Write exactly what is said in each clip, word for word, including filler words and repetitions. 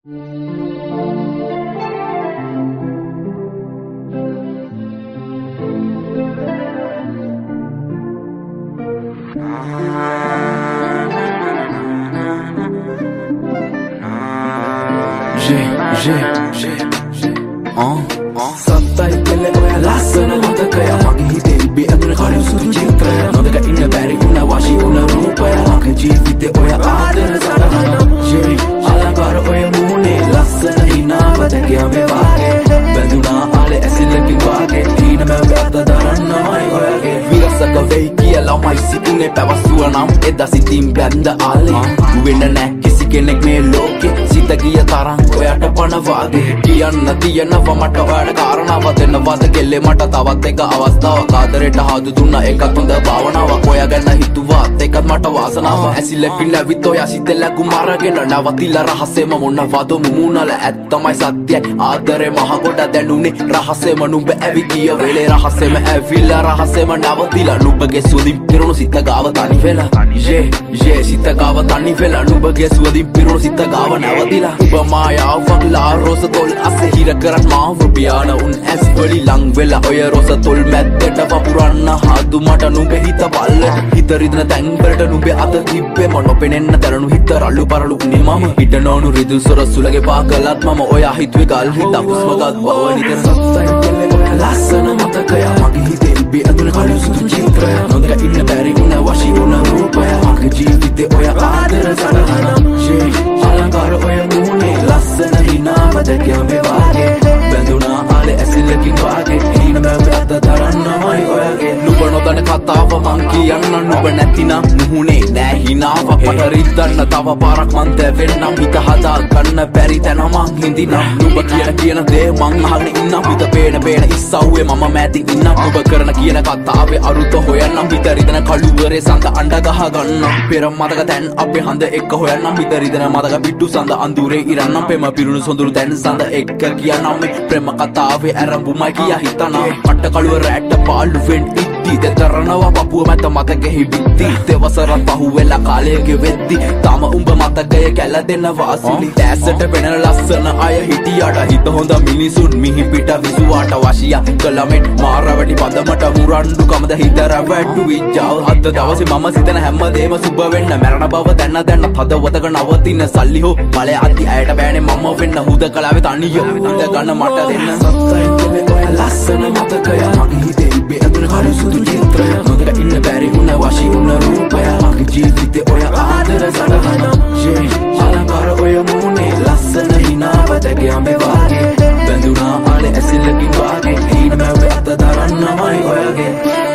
Sattai pelle oya lassana matakaya mage hite be aduna kalu sudu chitraya nodaka inna bari una washi una rupaya mage jeevite oya aadara sadahana je alangara oya mune lassana hinawa dakya me waage banduna ale asilakin waage hina me adda daranna mai oyage virasaka vei kiyala mai situne pawasuwa nam eda sitin banda ale wenna na kisi kenek me loke sita giya taran oyata pana waage kiyanna tiyanawa mata oya කාරණාව දෙන්නවද කෙල්ලේ මට තවත් එක අවස්ථාවක් ආදරයට හදු දුන්නා එකත් හොඳ භාවනාවක් ඔයා ගැන හිතුවත් ඒකත් මට වාසනාවක් ඇසිලෙපින් ඇවිත් ඔයා සිතෙල්ල කුමාරගෙන නැවතිලා රහසෙම මොනවද මුමුණල ඇත්තමයි සත්‍යයි ආදරේ මහ කොට දැනුනේ රහසෙම නුඹ ඇවිත් ගිය වෙලේ රහසෙම ඇවිල්ලා රහසෙම නැවතිලා නුඹගේ සුවදින් පිරුණු සිත ගාව තනි වෙලා යේ යේ සිත ගාව තනි වෙලා නුඹගේ සුවදින් පිරුණු සිත ගාව නැවතිලා ඔබ මායාවක් ලා රෝස තොල් අසේ හිර කරත් මාව පියාන උන් ඇස් වලි ලං වෙලා ඔය රෝස තොල් මැද්දට වපුරන්න හදු මට නුඹේ හිත පල්ලට හිත රිදෙන තැන් වලට නුඹේ අත තිබ්බේ මොන පෙනෙන්න තරණු හිත රළු පරළු උනේ මම හිත නොනු රිදු සොර සුලගේ පාකලත් මම ඔයා හිතුවේ ගල් හිත හුස්මගත් බව නිතර සත්තයි දෙල්ලේ ඔය ලස්සන මතකය මගේ හිතේ ඉබේ අඳුන කළු සුදු චිත්‍රය නොදක ඉන්න බැරි උන වශී උන රූපය මගේ ජීවිතේ ඔය ආදර සරහන ෂේ අලංකාර ඔය මුනේ ලස්සන හිනාව දැකිය මේ වාගේ බැඳුනා ආලේ ඇසිල්ලකින් වාගේ හීන මැව අත දරන්න මයි ඔයගේ නුඹ නොදන්න කතාව මං කියන්න නුඹ නැතිනම් නුහුනේ නෑ හිනාව පට රිද්දන්න තව පාරක් මං දැවෙන්නම් හිත හදා ගන්න බැරි තැන මං හිඳිනම් නුඹ කියන කියන දේ මං අහගෙන ඉන්නම් හිත පේන පේන ඉස්සව්වේ මම මෑති ඉන්නම් නුඹ කරන කියන කතාවේ අරුත හොයන්නම් හිත රිදෙන කළුවරේ සඳ අඬ ගහ ගන්නම් පෙර මතක තැන් අපේ හඳ එක්ක හොයන්නම් හිත රිදෙන මතක පිටු සඳ අඳුරේ ඉරන්නම් පෙම පිරුණු සොඳුරු තැන් සඳ එක්ක කියන්නම් ප්‍රේම කතාවේ ඇරඹුමයි කියා හිතනම් මට කළුව රැට පාළුවෙන් ඉද්දි දෙතරනවා පපුව මත මතකෙහි බිත්ති දෙවසරක් පහුවෙලා කාලය ගෙවෙද්දි තම උඹ මතකය කැළදෙන වාසිලි දැසට පෙනෙන ලස්සන අය හිටියට හිත හොඳ මිනිසුන් මිහි පිට විසුවාට වශියා කළමෙන් මාරවැටි පදමට මුරණ්ඩු කමද හිත රැවට්ටු විජ්ජාව හද දවසේ මම සිතන හැමදේම සුබ වෙන්න මැරණ බව දැන්න දැන්න හදවතක නවතින සල්ලි හෝ බලය අති ඇයට බෑනේ මම වෙන්න හුදකලාවේ තනිය හුද ගන්න මට දෙන්න සත්තයි දෙලේ ඔය ලස්සන මතකය මගේ හිතේ ඉබේ අඳුන කළු සුදු චිත්‍රය නොදක ඉන්න බැරි උන වශී උන රූපය මගේ ජීවිතේ ඔය ආදර සරහන ෂේ අලංකාර ඔය මුනේ ලස්සන හිනාව දැකිය මේ වාගේ බැඳුනා ආලේ ඇසිල්ලකින් වාගේ හීන මැව අත දරන්න මයි ඔයගේ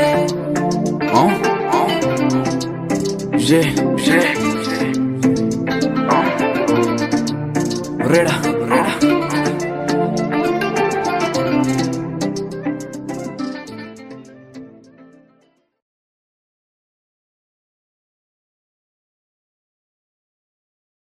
Oh, oh, yeah, yeah, oh, Reda.